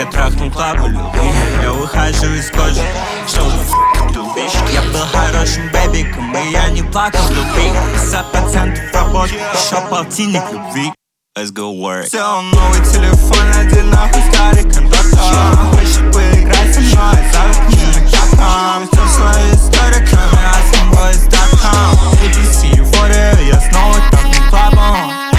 Я трахнул клабу, люби. Я выхожу из кожи, чтобы любишь. Я был хорошим бэбиком, и я не плакал в любви. 50% работы, еще полтинник любви. Let's go work. Взял новый телефон, один нахуй старый кондуктор. Хочешь поиграть со мной, завыкни чаком. Все свои истории, кроме AspenBoys.com. ABC, forever, я снова трахнул клабом.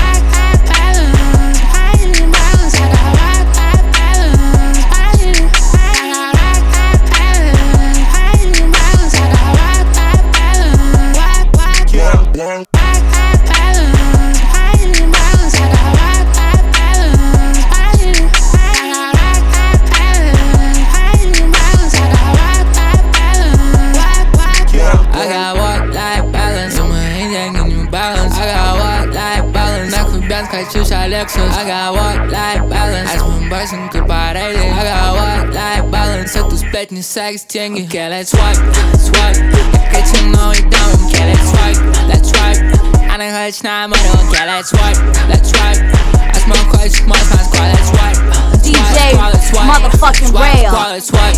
I got work-life balance. AspenBoys к параде. I got work-life balance. Эту сплетни, секс, деньги. Okay, let's swipe, swipe. Хотим новый дом. Okay, let's swipe, let's swipe. Она хочет на море. Okay, let's swipe, let's swipe. Aspen хочет мой фан сквад. Let's swipe, DJ motherfucking Rail. Let's swipe,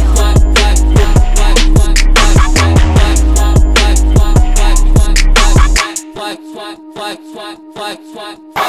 swipe.